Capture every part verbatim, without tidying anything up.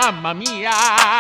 mamma mia.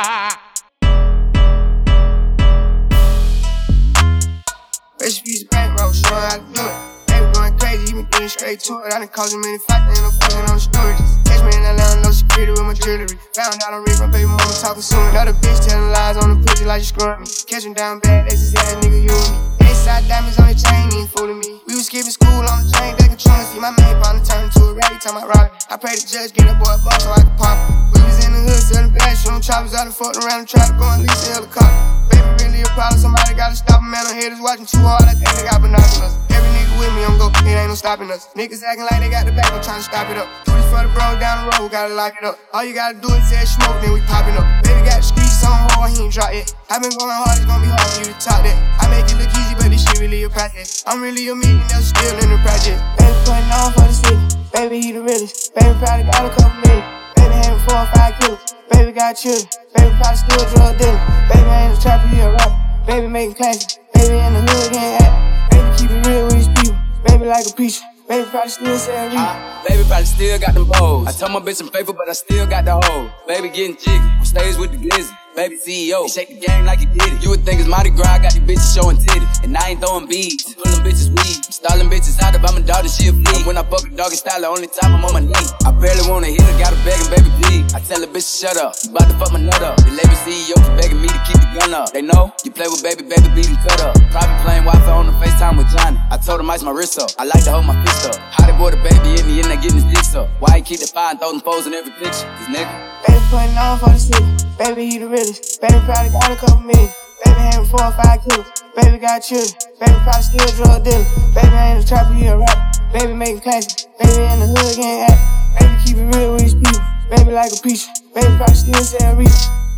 Recipes of bankroll, showing how to do it. They were going crazy, you been getting straight to it. I done caused them many fights, ain't no fucking on the story. Catch me in Atlanta, no security with my jewelry. Found out on Rick, my baby mama talking soon. Another bitch telling lies on the pussy like you screwing me. Catch me down bad, they just ass nigga, you and me. Inside diamonds on the chain, he ain't fooling me. We was skipping school on the train, they controlling. See my main partner turn into a rag, time I rock. I pray the judge get that boy a bus so I can pop. We was in the hood, selling bags, shooting choppers out and fucking around and try to go and lease a helicopter. Baby really a problem, somebody gotta stop him. Man, I'm haters watching too hard, I think they got binoculars. Every nigga with me, I'm go, it ain't no stopping us. Niggas acting like they got the back, I'm trying to stop it up. Do this for the bros down the road, gotta lock it up. All you gotta do is say smoke, then we popping up. Baby got the streets on hold, he ain't dropped yet. I been going hard, it's gonna be hard for you to top that. I make it look easy, but this shit really a practice. I'm really a millionaire, still in the project. Baby putting on for the city, baby he the realest. Baby probably got a couple million, baby having four or five killers. Baby got children, baby probably still drug dealer. Baby ain't a trapper, he a rapper. Baby making classics, baby in the hood getting at. Baby keep it real with his people, baby like a preacher. Baby probably still selling real. Uh, baby probably still got them bows. I told my bitch I'm faithful, but I still got the hoe. Baby getting jiggy, on stage with the glizzy. Baby C E O, he shake the game like he did it. You would think it's Mardi Gras, got these bitches showing titties. And I ain't throwing beads, I'm pulling bitches weed. I'm stalling bitches out if I'm a daughter, she a flea. When I fuck a doggy style, the only time I'm on my knee. I barely wanna hit her, got her begging, baby please. I tell a bitch to shut up, you bout to fuck my nut up. The label C E O keep begging me to keep the gun up. They know, you play with baby, baby beat and cut up. Private plane Wi-Fi on the FaceTime with Johnny. I told him ice my wrist up, I like to hold my fist up. How they boy the baby in the end, they getting his dicks up. Why he keep the fire and throw them foes in every picture? Cause nigga, baby putting on for the city, baby he the realest. Baby probably got a couple million, baby having four or five killers. Baby got children, baby probably still drug dealer. Baby ain't a trapper, he a rapper. Baby making classics, baby in the hood getting at. Baby keep it real with his people, baby like a preacher. Baby probably still selling real.